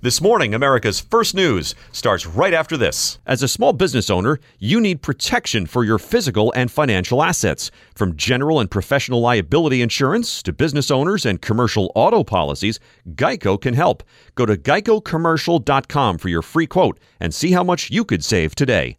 This morning, America's First News starts right after this. As a small business owner, you need protection for your physical and financial assets. From general and professional liability insurance to business owners and commercial auto policies, Geico can help. Go to geicocommercial.com for your free quote and see how much you could save today.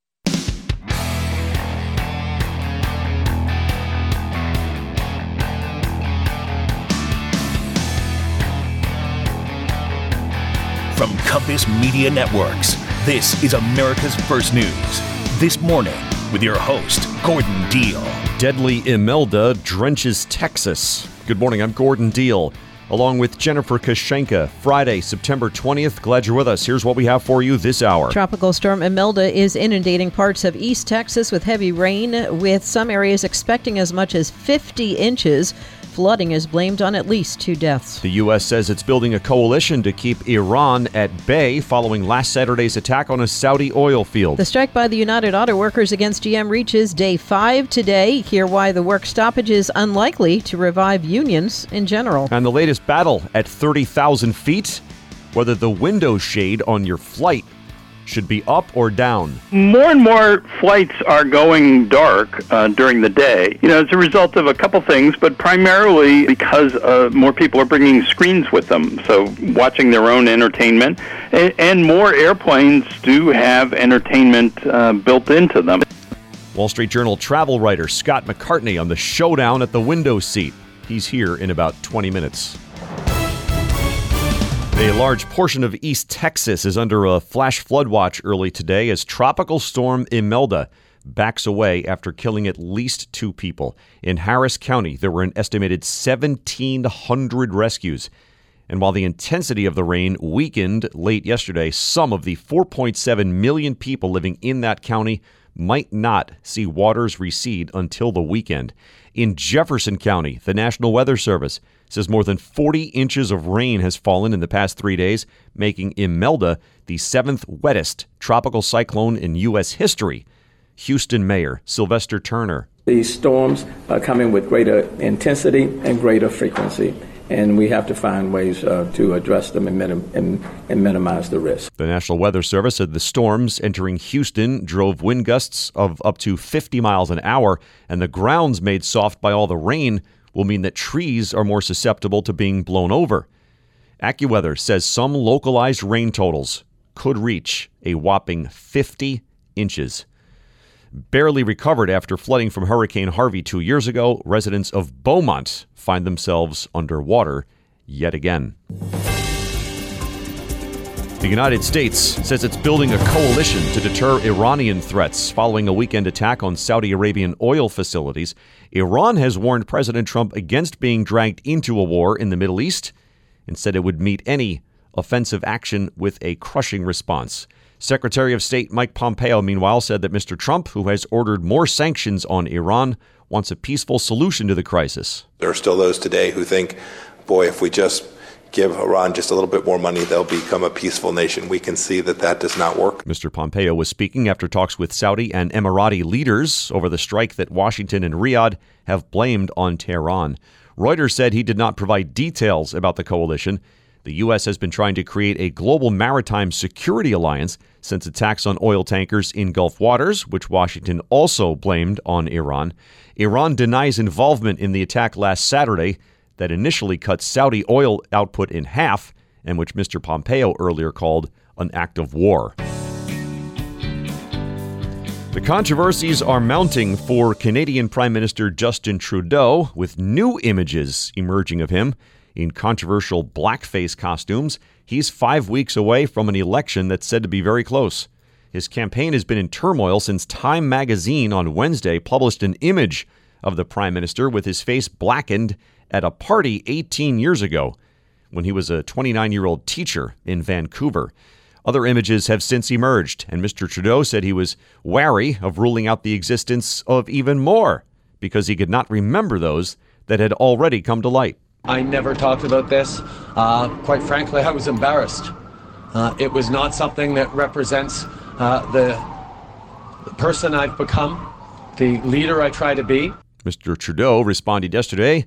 From Compass Media Networks, this is America's First News. This morning, with your host, Gordon Deal. Deadly Imelda drenches Texas. Good morning, I'm Gordon Deal, along with Jennifer Kashenka. Friday, September 20th. Glad you're with us. Here's what we have for you this hour. Tropical storm Imelda is inundating parts of East Texas with heavy rain, with some areas expecting as much as 50 inches. Flooding is blamed on at least 2 deaths. The U.S. says it's building a coalition to keep Iran at bay following last Saturday's attack on a Saudi oil field. The strike by the United Auto Workers against GM reaches day 5 today. Hear why the work stoppage is unlikely to revive unions in general. And the latest battle at 30,000 feet, whether the window shade on your flight should be up or down. More and more flights are going dark during the day. As a result of a couple things, but primarily because more people are bringing screens with them, so watching their own entertainment. And more airplanes do have entertainment built into them. Wall Street Journal travel writer Scott McCartney on the showdown at the window seat. He's here in about 20 minutes. A large portion of East Texas is under a flash flood watch early today as Tropical Storm Imelda backs away after killing at least 2 people. In Harris County, there were an estimated 1,700 rescues. And while the intensity of the rain weakened late yesterday, some of the 4.7 million people living in that county might not see waters recede until the weekend. In Jefferson County, the National Weather Service says more than 40 inches of rain has fallen in the past 3 days, making Imelda the 7th wettest tropical cyclone in U.S. history. Houston Mayor Sylvester Turner. These storms are coming with greater intensity and greater frequency, and we have to find ways to address them and minimize the risk. The National Weather Service said the storms entering Houston drove wind gusts of up to 50 miles an hour, and the grounds made soft by all the rain will mean that trees are more susceptible to being blown over. AccuWeather says some localized rain totals could reach a whopping 50 inches. Barely recovered after flooding from Hurricane Harvey 2 years ago, residents of Beaumont find themselves underwater yet again. The United States says it's building a coalition to deter Iranian threats following a weekend attack on Saudi Arabian oil facilities. Iran has warned President Trump against being dragged into a war in the Middle East and said it would meet any offensive action with a crushing response. Secretary of State Mike Pompeo, meanwhile, said that Mr. Trump, who has ordered more sanctions on Iran, wants a peaceful solution to the crisis. There are still those today who think, boy, if we just give Iran just a little bit more money, they'll become a peaceful nation. We can see that that does not work. Mr. Pompeo was speaking after talks with Saudi and Emirati leaders over the strike that Washington and Riyadh have blamed on Tehran. Reuters said he did not provide details about the coalition. The U.S. has been trying to create a global maritime security alliance since attacks on oil tankers in Gulf waters, which Washington also blamed on Iran. Iran denies involvement in the attack last Saturday that initially cut Saudi oil output in half, and which Mr. Pompeo earlier called an act of war. The controversies are mounting for Canadian Prime Minister Justin Trudeau, with new images emerging of him in controversial blackface costumes. He's 5 weeks away from an election that's said to be very close. His campaign has been in turmoil since Time magazine on Wednesday published an image of the Prime Minister with his face blackened at a party 18 years ago when he was a 29-year-old teacher in Vancouver. Other images have since emerged, and Mr. Trudeau said he was wary of ruling out the existence of even more because he could not remember those that had already come to light. I never talked about this. Quite frankly, I was embarrassed. It was not something that represents the person I've become, the leader I try to be. Mr. Trudeau responded yesterday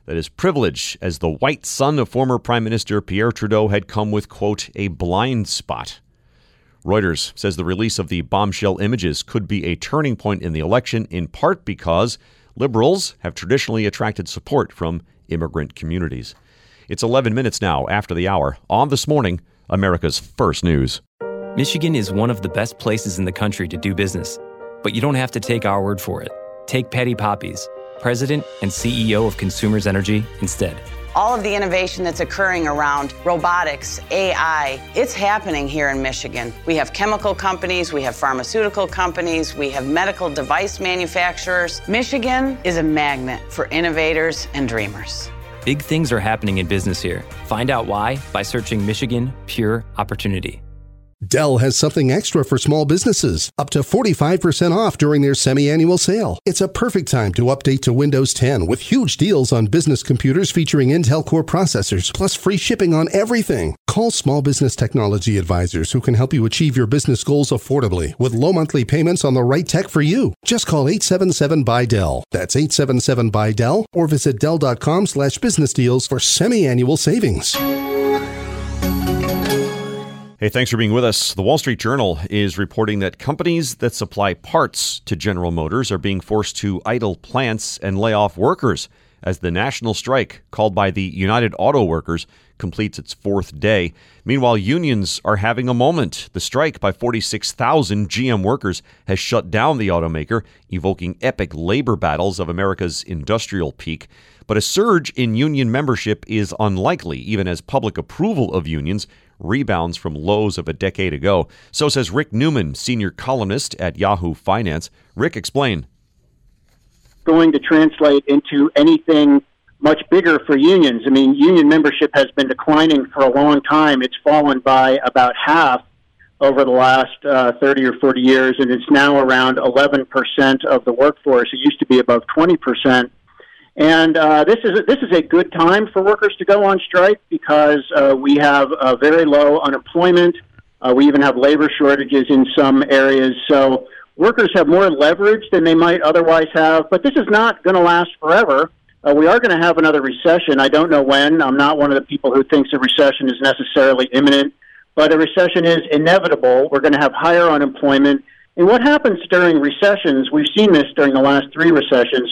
that his privilege as the white son of former Prime Minister Pierre Trudeau had come with, quote, a blind spot. Reuters says the release of the bombshell images could be a turning point in the election, in part because Liberals have traditionally attracted support from immigrant communities. It's 11 minutes now after the hour. On This Morning, America's First News. Michigan is one of the best places in the country to do business, but you don't have to take our word for it. Take Patty Poppies, President and CEO of Consumers Energy, instead. All of the innovation that's occurring around robotics, AI, it's happening here in Michigan. We have chemical companies, we have pharmaceutical companies, we have medical device manufacturers. Michigan is a magnet for innovators and dreamers. Big things are happening in business here. Find out why by searching Michigan Pure Opportunity. Dell has something extra for small businesses, up to 45% off during their semi-annual sale. It's a perfect time to update to Windows 10 with huge deals on business computers featuring Intel Core processors, plus free shipping on everything. Call Small Business Technology Advisors who can help you achieve your business goals affordably with low monthly payments on the right tech for you. Just call 877-BUY-DELL. That's 877-BUY-DELL, or visit Dell.com/business deals for semi-annual savings. Hey, thanks for being with us. The Wall Street Journal is reporting that companies that supply parts to General Motors are being forced to idle plants and lay off workers as the national strike called by the United Auto Workers completes its fourth day. Meanwhile, unions are having a moment. The strike by 46,000 GM workers has shut down the automaker, evoking epic labor battles of America's industrial peak. But a surge in union membership is unlikely, even as public approval of unions rebounds from lows of a decade ago. So says Rick Newman, senior columnist at Yahoo Finance. Rick, explain. Going to translate into anything much bigger for unions. I mean, union membership has been declining for a long time. It's fallen by about half over the last 30 or 40 years, and it's now around 11% of the workforce. It used to be above 20%. And this is a good time for workers to go on strike because we have very low unemployment. We even have labor shortages in some areas. So workers have more leverage than they might otherwise have. But this is not going to last forever. We are going to have another recession. I don't know when. I'm not one of the people who thinks a recession is necessarily imminent. But a recession is inevitable. We're going to have higher unemployment. And what happens during recessions, we've seen this during the last 3 recessions,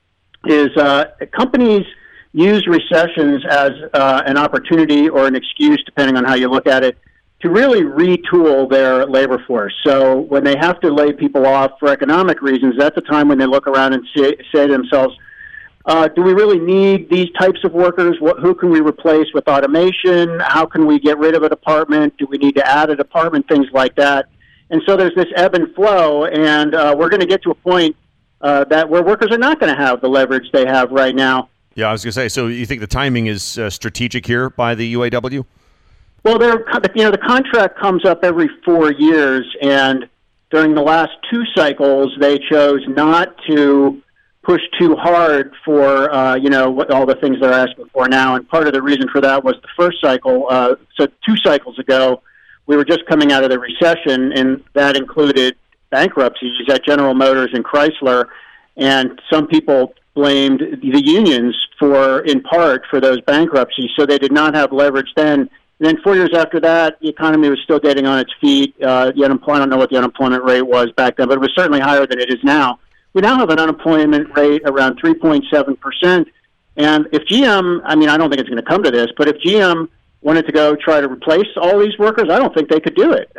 is companies use recessions as an opportunity or an excuse, depending on how you look at it, to really retool their labor force. So when they have to lay people off for economic reasons, that's a time when they look around and say to themselves, do we really need these types of workers? Who can we replace with automation? How can we get rid of a department? Do we need to add a department? Things like that. And so there's this ebb and flow, and we're going to get to a point that where workers are not going to have the leverage they have right now. Yeah, I was going to say, so you think the timing is strategic here by the UAW? Well, the contract comes up every 4 years, and during the last 2 cycles, they chose not to push too hard for, what all the things they're asking for now. And part of the reason for that was the first cycle. So 2 cycles ago, we were just coming out of the recession, and that included bankruptcies at General Motors and Chrysler, and some people blamed the unions in part for those bankruptcies, so they did not have leverage then. And then 4 years after that, the economy was still getting on its feet. The I don't know what the unemployment rate was back then, but it was certainly higher than it is now. We now have an unemployment rate around 3.7%, and if GM, I don't think it's going to come to this, but if GM wanted to go try to replace all these workers, I don't think they could do it.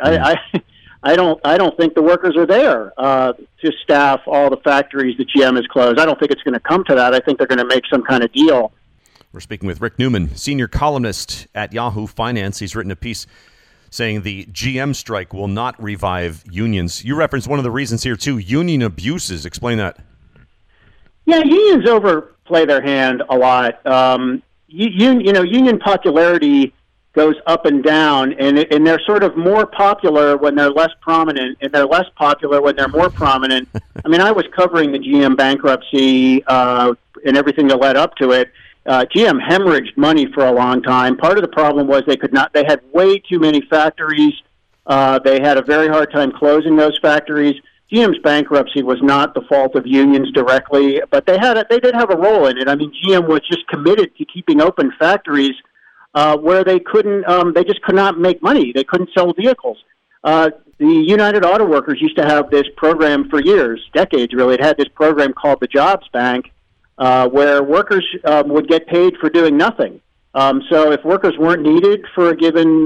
I don't think the workers are there to staff all the factories that GM has closed. I don't think it's going to come to that. I think they're going to make some kind of deal. We're speaking with Rick Newman, senior columnist at Yahoo Finance. He's written a piece saying the GM strike will not revive unions. You referenced one of the reasons here, too, union abuses. Explain that. Yeah, unions overplay their hand a lot. Union popularity goes up and down, and they're sort of more popular when they're less prominent, and they're less popular when they're more prominent. I was covering the GM bankruptcy and everything that led up to it. GM hemorrhaged money for a long time. Part of the problem was they had way too many factories. They had a very hard time closing those factories. GM's bankruptcy was not the fault of unions directly, but they did have a role in it. I mean, GM was just committed to keeping open factories where they just could not make money. They couldn't sell vehicles. The United Auto Workers used to have this program for years, decades really. It had this program called the Jobs Bank, where workers would get paid for doing nothing. So if workers weren't needed for a given,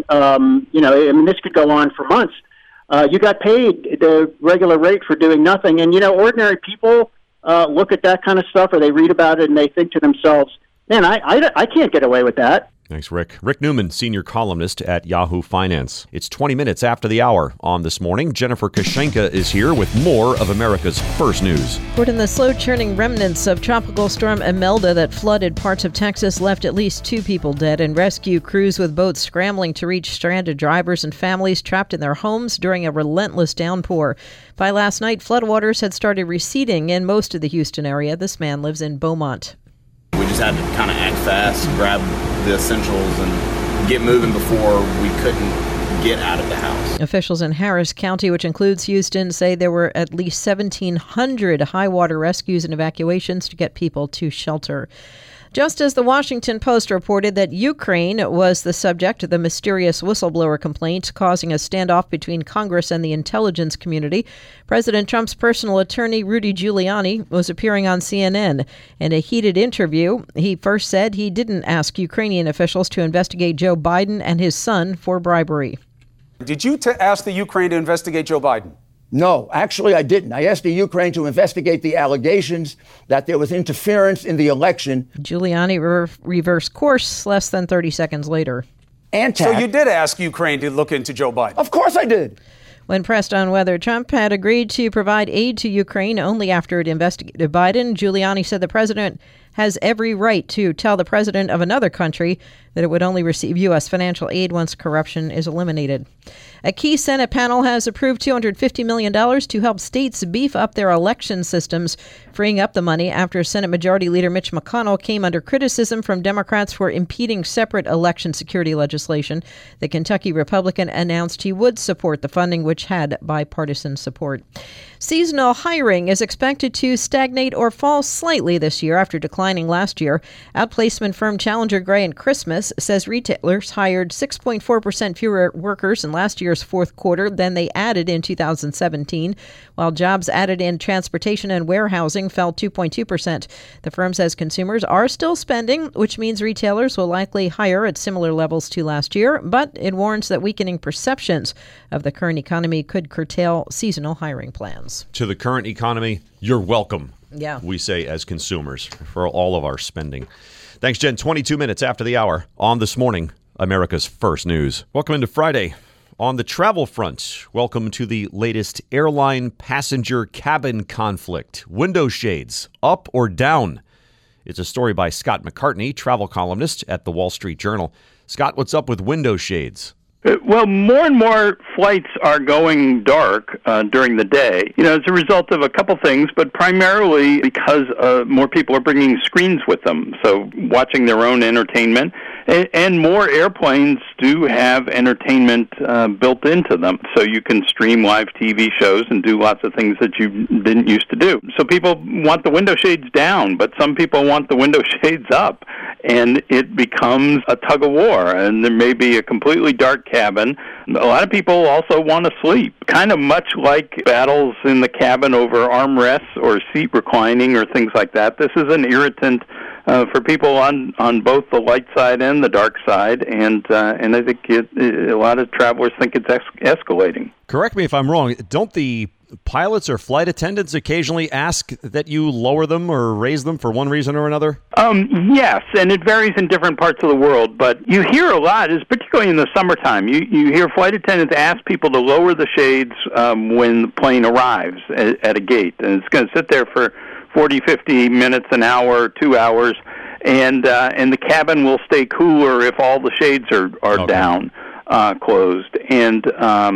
this could go on for months. You got paid the regular rate for doing nothing. And, ordinary people look at that kind of stuff, or they read about it and they think to themselves, man, I can't get away with that. Thanks, Rick. Rick Newman, senior columnist at Yahoo Finance. It's 20 minutes after the hour on This Morning. Jennifer Kashenka is here with more of America's First News. According to the slow-churning remnants of Tropical Storm Imelda that flooded parts of Texas left at least 2 people dead, and rescue crews with boats scrambling to reach stranded drivers and families trapped in their homes during a relentless downpour. By last night, floodwaters had started receding in most of the Houston area. This man lives in Beaumont. We just had to kind of act fast, grab the essentials, and get moving before we couldn't get out of the house. Officials in Harris County, which includes Houston, say there were at least 1,700 high water rescues and evacuations to get people to shelter. Just as the Washington Post reported that Ukraine was the subject of the mysterious whistleblower complaint causing a standoff between Congress and the intelligence community, President Trump's personal attorney, Rudy Giuliani, was appearing on CNN. In a heated interview, he first said he didn't ask Ukrainian officials to investigate Joe Biden and his son for bribery. Did you ask the Ukraine to investigate Joe Biden? No, actually I didn't. I asked the Ukraine to investigate the allegations that there was interference in the election. Giuliani reversed course less than 30 seconds later. So you did ask Ukraine to look into Joe Biden? Of course I did. When pressed on whether Trump had agreed to provide aid to Ukraine only after it investigated Biden, Giuliani said the president has every right to tell the president of another country that it would only receive U.S. financial aid once corruption is eliminated. A key Senate panel has approved $250 million to help states beef up their election systems, freeing up the money after Senate Majority Leader Mitch McConnell came under criticism from Democrats for impeding separate election security legislation. The Kentucky Republican announced he would support the funding, which had bipartisan support. Seasonal hiring is expected to stagnate or fall slightly this year after declining last year. Outplacement firm Challenger Gray & Christmas says retailers hired 6.4% fewer workers in last year's fourth quarter than they added in 2017, while jobs added in transportation and warehousing fell 2.2%. The firm says consumers are still spending, which means retailers will likely hire at similar levels to last year, but it warns that weakening perceptions of the current economy could curtail seasonal hiring plans. To the current economy, you're welcome. Yeah. We say as consumers for all of our spending. Thanks, Jen. 22 minutes after the hour on This Morning, America's First News. Welcome into Friday. On the travel front, welcome to the latest airline passenger cabin conflict. Window shades, up or down? It's a story by Scott McCartney, travel columnist at the Wall Street Journal. Scott, what's up with window shades? Well, more and more flights are going dark during the day, as a result of a couple things, but primarily because more people are bringing screens with them, so watching their own entertainment. And more airplanes do have entertainment built into them, so you can stream live TV shows and do lots of things that you didn't used to do. So people want the window shades down, but some people want the window shades up, and it becomes a tug of war, and there may be a completely dark cabin. A lot of people also want to sleep, kind of much like battles in the cabin over armrests or seat reclining or things like that. This is an irritant for people on both the light side and the dark side, and I think a lot of travelers think it's escalating. Correct me if I'm wrong. Don't the pilots or flight attendants occasionally ask that you lower them or raise them for one reason or another? Yes, and it varies in different parts of the world, but you hear a lot, particularly in the summertime, you hear flight attendants ask people to lower the shades when the plane arrives at a gate, and it's going to sit there for 40, 50 minutes, an hour, 2 hours, and the cabin will stay cooler if all the shades are okay. Down, closed. And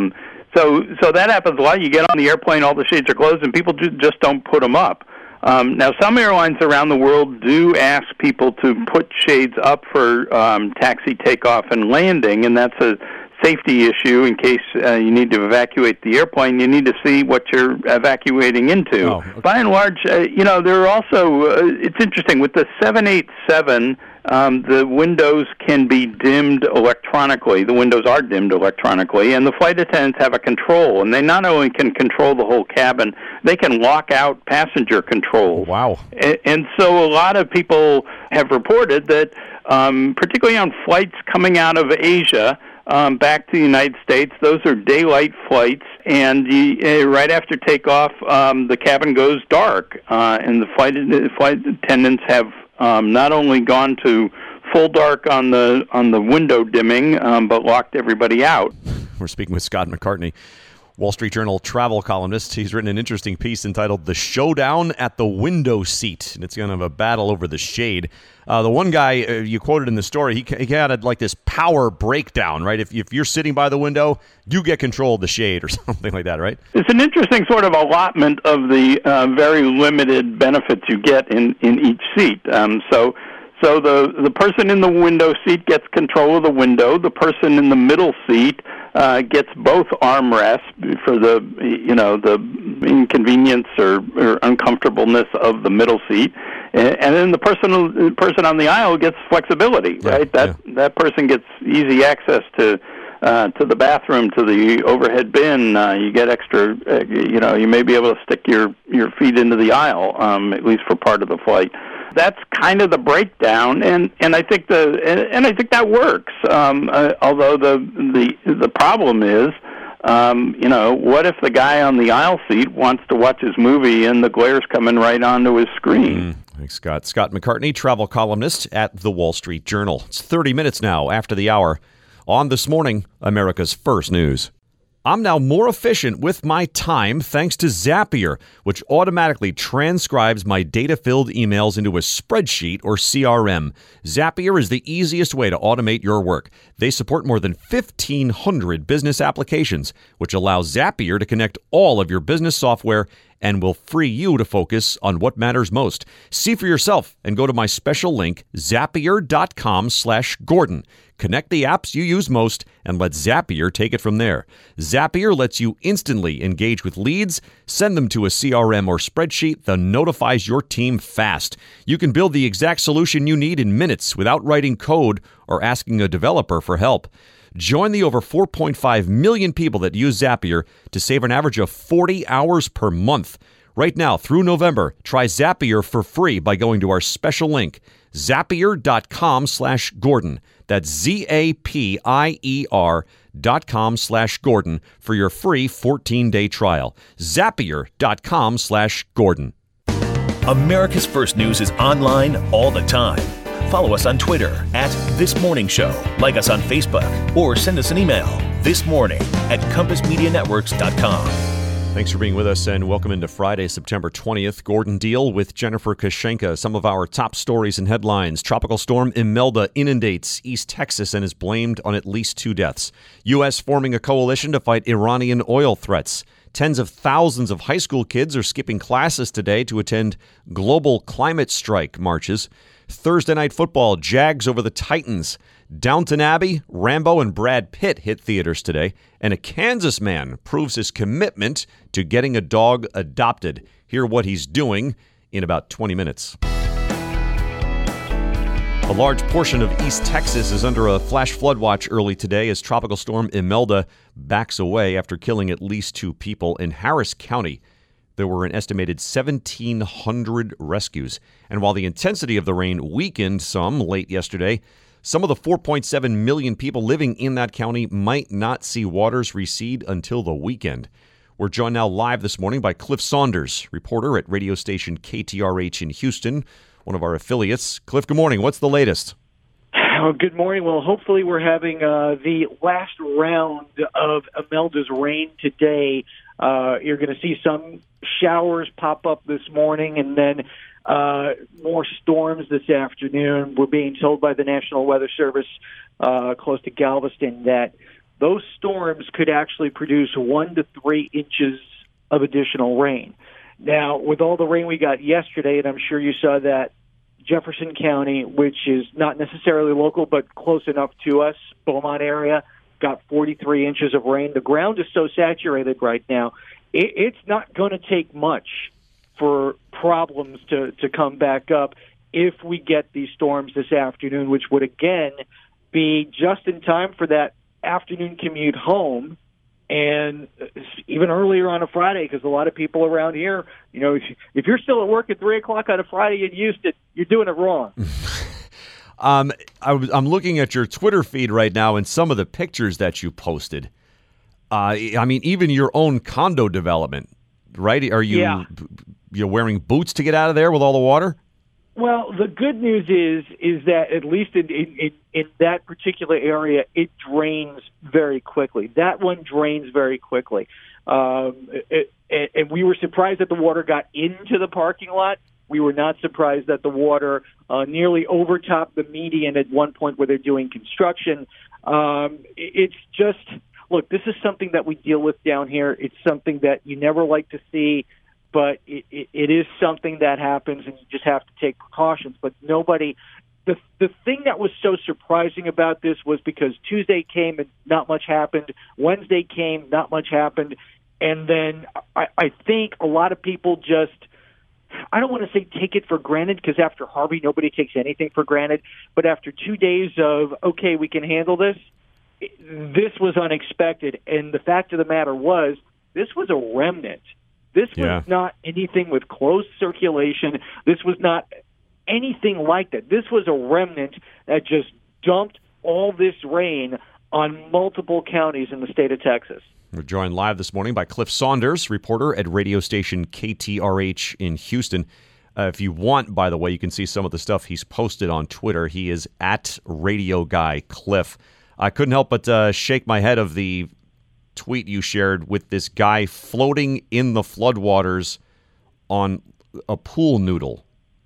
so that happens a lot. You get on the airplane, all the shades are closed, and people just don't put them up. Now, some airlines around the world do ask people to put shades up for taxi, takeoff, and landing, and that's a safety issue in case you need to evacuate the airplane. You need to see what you're evacuating into. Oh, okay. By and large, there are also, it's interesting, with the 787, the windows can be dimmed electronically. The windows are dimmed electronically, and the flight attendants have a control. And they not only can control the whole cabin, they can lock out passenger controls. Wow. And so a lot of people have reported that, particularly on flights coming out of Asia, back to the United States, those are daylight flights, and right after takeoff, the cabin goes dark, and the flight attendants have not only gone to full dark on the window dimming, but locked everybody out. We're speaking with Scott McCartney, Wall Street Journal travel columnist. He's written an interesting piece entitled "The Showdown at the Window Seat," and it's kind of a battle over the shade. The one guy you quoted in the story, he had like this power breakdown, right? If you're sitting by the window, you get control of the shade or something like that, right? It's an interesting sort of allotment of the very limited benefits you get in each seat. So the person in the window seat gets control of the window. The person in the middle seat gets both armrests for the inconvenience or uncomfortableness of the middle seat, and then the person on the aisle gets flexibility, right? That person gets easy access to the bathroom, to the overhead bin. You get extra. You may be able to stick your feet into the aisle, at least for part of the flight. That's kind of the breakdown, and I think that works. Although the problem is, what if the guy on the aisle seat wants to watch his movie and the glare's coming right onto his screen? Thanks, Scott. Scott McCartney, travel columnist at The Wall Street Journal. It's 30 minutes now after the hour. On This Morning, America's First News. I'm now more efficient with my time thanks to Zapier, which automatically transcribes my data-filled emails into a spreadsheet or CRM. Zapier is the easiest way to automate your work. They support more than 1,500 business applications, which allows Zapier to connect all of your business software and will free you to focus on what matters most. See for yourself and go to my special link, Zapier.com/Gordon. Connect the apps you use most and let Zapier take it from there. Zapier lets you instantly engage with leads, send them to a CRM or spreadsheet that notifies your team fast. You can build the exact solution you need in minutes without writing code or asking a developer for help. Join the over 4.5 million people that use Zapier to save an average of 40 hours per month. Right now, through November, try Zapier for free by going to our special link, Zapier.com/Gordon. That's Zapier.com/Gordon for your free 14-day trial. Zapier.com/Gordon. America's First News is online all the time. Follow us on Twitter @ThisMorningShow. Like us on Facebook or send us an email thismorning@compassmedianetworks.com. Thanks for being with us and welcome into Friday, September 20th. Gordon Deal with Jennifer Kashenka. Some of our top stories and headlines. Tropical storm Imelda inundates East Texas and is blamed on at least 2 deaths. U.S. forming a coalition to fight Iranian oil threats. Tens of thousands of high school kids are skipping classes today to attend global climate strike marches. Thursday Night Football, Jags over the Titans. Downton Abbey, Rambo, and Brad Pitt hit theaters today. And a Kansas man proves his commitment to getting a dog adopted. Hear what he's doing in about 20 minutes. A large portion of East Texas is under a flash flood watch early today as Tropical Storm Imelda backs away after killing at least 2 people in Harris County. There were an estimated 1,700 rescues. And while the intensity of the rain weakened some late yesterday, some of the 4.7 million people living in that county might not see waters recede until the weekend. We're joined now live this morning by Cliff Saunders, reporter at radio station KTRH in Houston, one of our affiliates. Cliff, good morning. What's the latest? Oh, good morning. Well, hopefully we're having the last round of Imelda's rain today. You're going to see some showers pop up this morning and then more storms this afternoon. We're being told by the National Weather Service close to Galveston that those storms could actually produce 1 to 3 inches of additional rain. Now, with all the rain we got yesterday, and I'm sure you saw that, Jefferson County, which is not necessarily local but close enough to us, Beaumont area, got 43 inches of rain. The ground is so saturated right now, it's not going to take much for problems to come back up if we get these storms this afternoon, which would, again, be just in time for that afternoon commute home, and even earlier on a Friday, because a lot of people around here, if you're still at work at 3 o'clock on a Friday in Houston, you're doing it wrong. I'm looking at your Twitter feed right now and some of the pictures that you posted. Even your own condo development, right? Are you you're wearing boots to get out of there with all the water? Well, the good news is that at least in that particular area, it drains very quickly. That one drains very quickly. And we were surprised that the water got into the parking lot. We were not surprised that the water nearly overtopped the median at one point where they're doing construction. It's just, look, this is something that we deal with down here. It's something that you never like to see, but it is something that happens, and you just have to take precautions. But nobody, the thing that was so surprising about this was because Tuesday came and not much happened. Wednesday came, not much happened. And then I think a lot of people just, I don't want to say take it for granted, because after Harvey, nobody takes anything for granted. But after 2 days of, okay, we can handle this, this was unexpected. And the fact of the matter was, this was a remnant. This was not anything with closed circulation. This was not anything like that. This was a remnant that just dumped all this rain on multiple counties in the state of Texas. We're joined live this morning by Cliff Saunders, reporter at radio station KTRH in Houston. If you want, by the way, you can see some of the stuff he's posted on Twitter. He is at Radio Guy Cliff. I couldn't help but shake my head of the tweet you shared with this guy floating in the floodwaters on a pool noodle.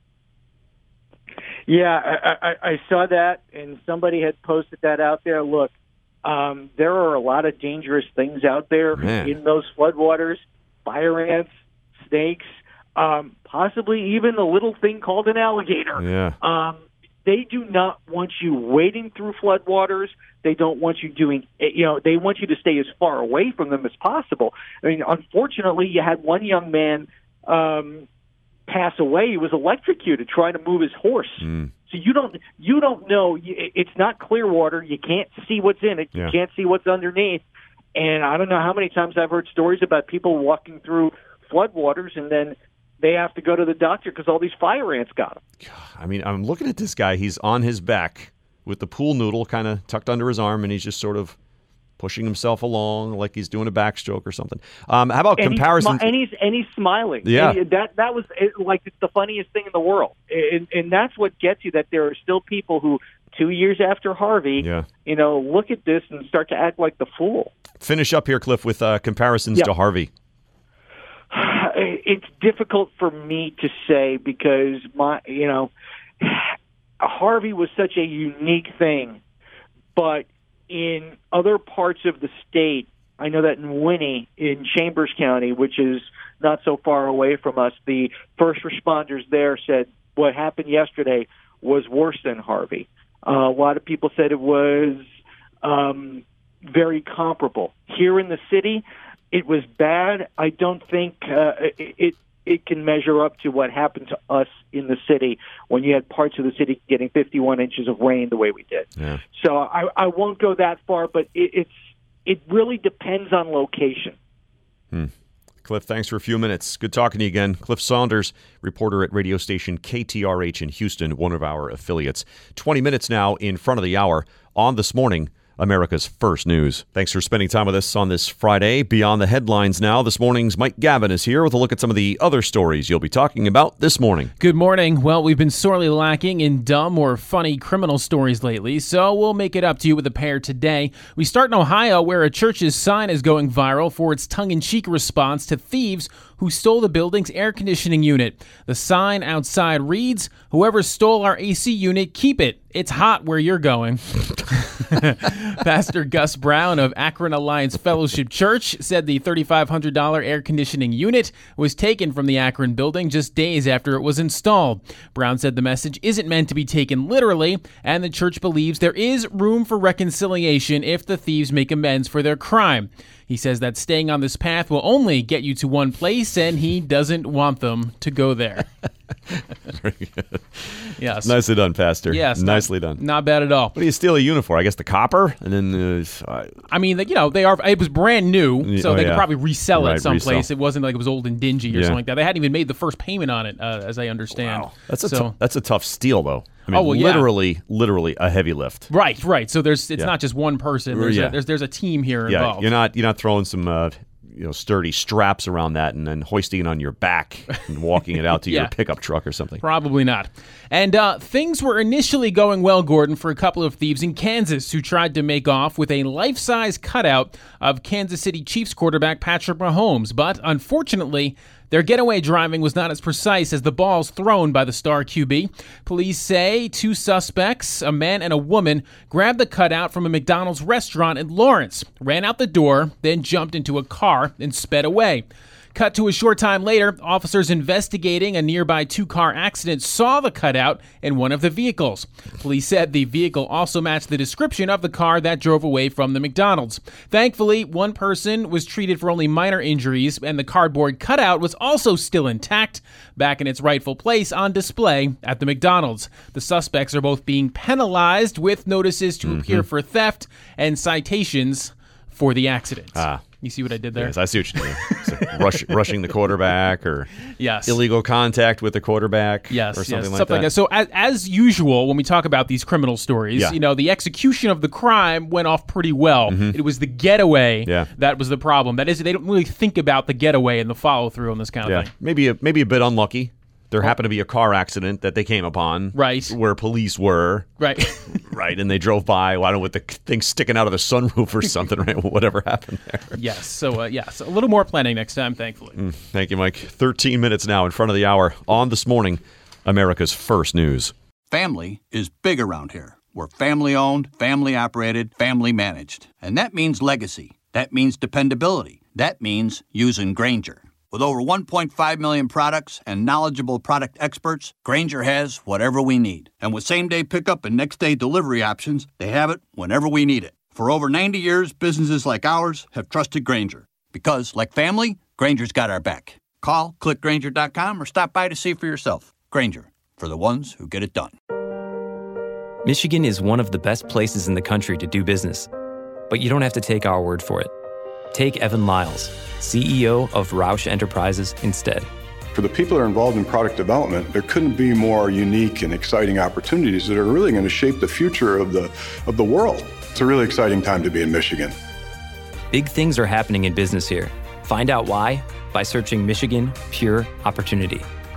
Yeah, I saw that, and somebody had posted that out there. Look, there are a lot of dangerous things out there in those floodwaters, fire ants, snakes, possibly even a little thing called an alligator. Yeah. They do not want you wading through floodwaters. They don't want you doing, they want you to stay as far away from them as possible. I mean, unfortunately, you had one young man pass away. He was electrocuted trying to move his horse. So you don't know. It's not clear water. You can't see what's in it. You can't see what's underneath. And I don't know how many times I've heard stories about people walking through floodwaters and then they have to go to the doctor because all these fire ants got them. I mean, I'm looking at this guy. He's on his back with the pool noodle kind of tucked under his arm, and he's just sort of pushing himself along like he's doing a backstroke or something. How about comparisons? And he's smiling. Yeah. That was like it's the funniest thing in the world. And that's what gets you, that there are still people who 2 years after Harvey, look at this and start to act like the fool. Finish up here, Cliff, with comparisons to Harvey. It's difficult for me to say because Harvey was such a unique thing, but in other parts of the state, I know that in Winnie, in Chambers County, which is not so far away from us, the first responders there said what happened yesterday was worse than Harvey. A lot of people said it was very comparable. Here in the city, it was bad. I don't think it can measure up to what happened to us in the city when you had parts of the city getting 51 inches of rain the way we did. Yeah. So I won't go that far, but it really depends on location. Cliff, thanks for a few minutes. Good talking to you again. Cliff Saunders, reporter at radio station KTRH in Houston, one of our affiliates. 20 minutes now in front of the hour on This Morning, America's First News. Thanks for spending time with us on this Friday. Beyond the headlines now, this morning's Mike Gavin is here with a look at some of the other stories you'll be talking about this morning. Good morning. Well, we've been sorely lacking in dumb or funny criminal stories lately, so we'll make it up to you with a pair today. We start in Ohio, where a church's sign is going viral for its tongue-in-cheek response to thieves who stole the building's air conditioning unit. The sign outside reads, "Whoever stole our AC unit, keep it. It's hot where you're going." Pastor Gus Brown of Akron Alliance Fellowship Church said the $3,500 air conditioning unit was taken from the Akron building just days after it was installed. Brown said the message isn't meant to be taken literally, and the church believes there is room for reconciliation if the thieves make amends for their crime. He says that staying on this path will only get you to one place, and he doesn't want them to go there. Very good. Yes. Nicely done, Pastor. Yes. Nicely done. Not bad at all. What do you steal a unit for? I guess the copper? And then... I mean, they are. It was brand new, so they could probably resell it someplace. Resell. It wasn't like it was old and dingy or something like that. They hadn't even made the first payment on it, as I understand. Wow. That's a tough steal, though. I mean, literally a heavy lift. Right. So it's not just one person. There's a team here involved. You're not throwing some sturdy straps around that and then hoisting it on your back and walking it out to your pickup truck or something. Probably not. And things were initially going well, Gordon, for a couple of thieves in Kansas who tried to make off with a life-size cutout of Kansas City Chiefs quarterback Patrick Mahomes. But unfortunately, their getaway driving was not as precise as the balls thrown by the star QB. Police say two suspects, a man and a woman, grabbed the cutout from a McDonald's restaurant in Lawrence, ran out the door, then jumped into a car and sped away. Cut to a short time later, officers investigating a nearby two-car accident saw the cutout in one of the vehicles. Police said the vehicle also matched the description of the car that drove away from the McDonald's. Thankfully, one person was treated for only minor injuries, and the cardboard cutout was also still intact, back in its rightful place on display at the McDonald's. The suspects are both being penalized with notices to appear for theft and citations for the accident. You see what I did there? Yes, I see what you did. So rushing the quarterback or illegal contact with the quarterback or something like that. So as usual, when we talk about these criminal stories, the execution of the crime went off pretty well. It was the getaway that was the problem. That is, they don't really think about the getaway and the follow-through on this kind of thing. Maybe a bit unlucky. There happened to be a car accident that they came upon, where police were, right, and they drove by. Well, I don't know, with the thing sticking out of the sunroof or something, right? Whatever happened there. Yes. So a little more planning next time, thankfully. Thank you, Mike. 13 minutes now in front of the hour on This Morning, America's First News. Family is big around here. We're family-owned, family-operated, family-managed, and that means legacy. That means dependability. That means using Grainger. With over 1.5 million products and knowledgeable product experts, Grainger has whatever we need. And with same-day pickup and next-day delivery options, they have it whenever we need it. For over 90 years, businesses like ours have trusted Grainger. Because, like family, Grainger's got our back. Call, click Grainger.com, or stop by to see for yourself. Grainger, for the ones who get it done. Michigan is one of the best places in the country to do business. But you don't have to take our word for it. Take Evan Lyles, CEO of Roush Enterprises, instead. For the people that are involved in product development, there couldn't be more unique and exciting opportunities that are really going to shape the future of the world. It's a really exciting time to be in Michigan. Big things are happening in business here. Find out why by searching Michigan Pure Opportunity.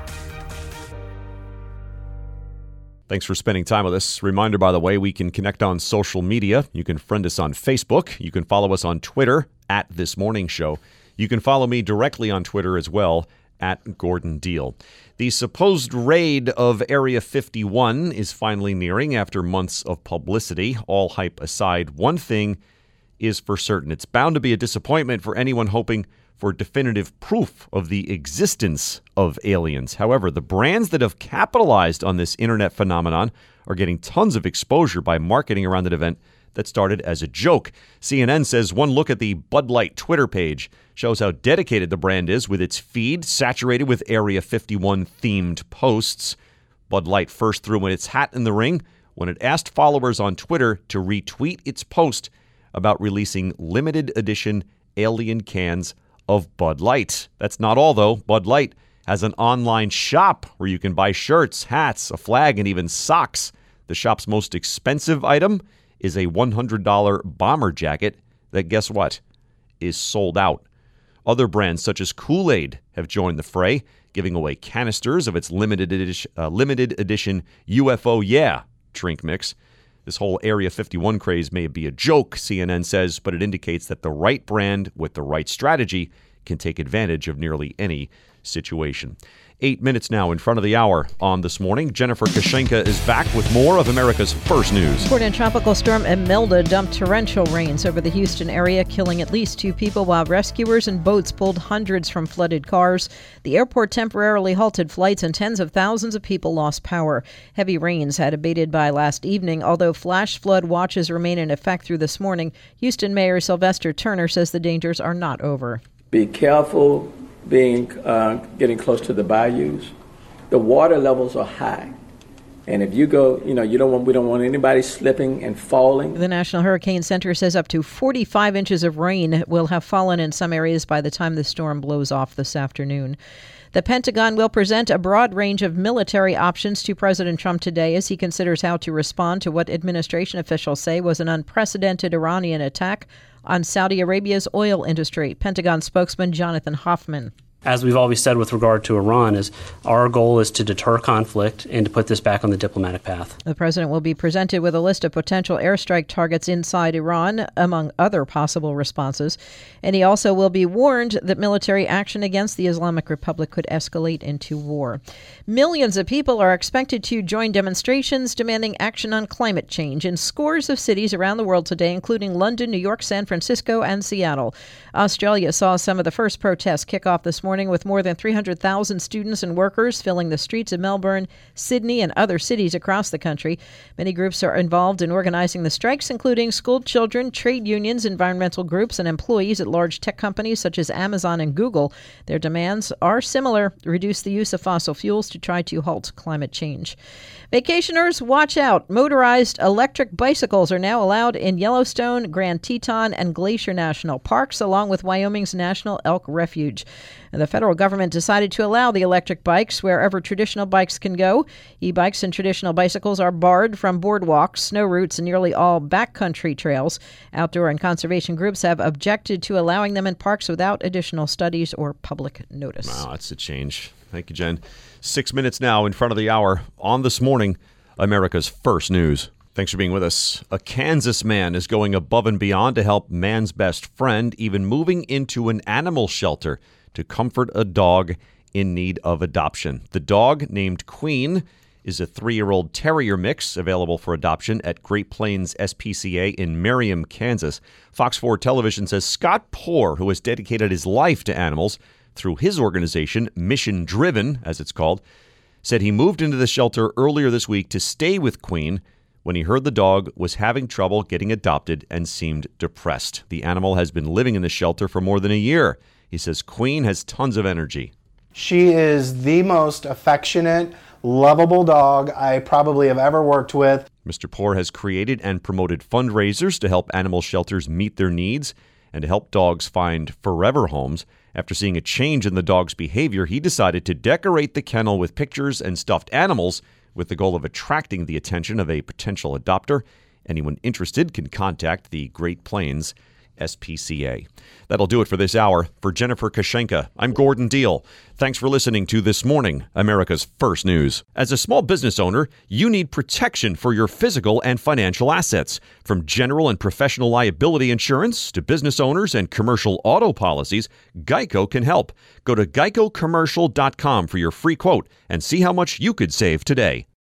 Thanks for spending time with us. Reminder, by the way, we can connect on social media. You can friend us on Facebook. You can follow us on Twitter at This Morning Show. You can follow me directly on Twitter as well at Gordon Deal. The supposed raid of Area 51 is finally nearing after months of publicity. All hype aside, one thing is for certain. It's bound to be a disappointment for anyone hoping for definitive proof of the existence of aliens. However, the brands that have capitalized on this internet phenomenon are getting tons of exposure by marketing around an event that started as a joke. CNN says one look at the Bud Light Twitter page shows how dedicated the brand is, with its feed saturated with Area 51-themed posts. Bud Light first threw in its hat in the ring when it asked followers on Twitter to retweet its post about releasing limited edition alien cans of Bud Light. That's not all, though. Bud Light has an online shop where you can buy shirts, hats, a flag, and even socks. The shop's most expensive item is a $100 bomber jacket that, guess what, is sold out. Other brands such as Kool-Aid have joined the fray, giving away canisters of its limited edition UFO Yeah drink mix. This whole Area 51 craze may be a joke, CNN says, but it indicates that the right brand with the right strategy can take advantage of nearly any situation. 8 minutes now in front of the hour on This Morning. Jennifer Kashenka is back with more of America's First News. Gordon, Tropical Storm Imelda dumped torrential rains over the Houston area, killing at least 2 people while rescuers and boats pulled hundreds from flooded cars. The airport temporarily halted flights and tens of thousands of people lost power. Heavy rains had abated by last evening, although flash flood watches remain in effect through this morning. Houston Mayor Sylvester Turner says the dangers are not over. Be careful getting close to the bayous. The water levels are high. And if you go, we don't want anybody slipping and falling. The National Hurricane Center says up to 45 inches of rain will have fallen in some areas by the time the storm blows off this afternoon. The Pentagon will present a broad range of military options to President Trump today as he considers how to respond to what administration officials say was an unprecedented Iranian attack on Saudi Arabia's oil industry. Pentagon spokesman Jonathan Hoffman. As we've always said with regard to Iran, is our goal is to deter conflict and to put this back on the diplomatic path. The president will be presented with a list of potential airstrike targets inside Iran, among other possible responses. And he also will be warned that military action against the Islamic Republic could escalate into war. Millions of people are expected to join demonstrations demanding action on climate change in scores of cities around the world today, including London, New York, San Francisco, and Seattle. Australia saw some of the first protests kick off this morning, with more than 300,000 students and workers filling the streets of Melbourne, Sydney, and other cities across the country. Many groups are involved in organizing the strikes, including school children, trade unions, environmental groups, and employees at large tech companies such as Amazon and Google. Their demands are similar: reduce the use of fossil fuels to try to halt climate change. Vacationers, watch out. Motorized electric bicycles are now allowed in Yellowstone, Grand Teton, and Glacier National Parks, along with Wyoming's National Elk Refuge. And the federal government decided to allow the electric bikes wherever traditional bikes can go. E-bikes and traditional bicycles are barred from boardwalks, snow routes, and nearly all backcountry trails. Outdoor and conservation groups have objected to allowing them in parks without additional studies or public notice. Wow, that's a change. Thank you, Jen. 6 minutes now in front of the hour on This Morning, America's First News. Thanks for being with us. A Kansas man is going above and beyond to help man's best friend, even moving into an animal shelter to comfort a dog in need of adoption. The dog, named Queen, is a 3-year-old terrier mix available for adoption at Great Plains SPCA in Merriam, Kansas. Fox 4 Television says Scott Poor, who has dedicated his life to animals through his organization, Mission Driven, as it's called, said he moved into the shelter earlier this week to stay with Queen when he heard the dog was having trouble getting adopted and seemed depressed. The animal has been living in the shelter for more than a year. He says Queen has tons of energy. She is the most affectionate, lovable dog I probably have ever worked with. Mr. Poor has created and promoted fundraisers to help animal shelters meet their needs and to help dogs find forever homes. After seeing a change in the dog's behavior, he decided to decorate the kennel with pictures and stuffed animals with the goal of attracting the attention of a potential adopter. Anyone interested can contact the Great Plains SPCA. That'll do it for this hour. For Jennifer Kashenka, I'm Gordon Deal. Thanks for listening to This Morning, America's First News. As a small business owner, you need protection for your physical and financial assets. From general and professional liability insurance to business owners and commercial auto policies, Geico can help. Go to GeicoCommercial.com for your free quote and see how much you could save today.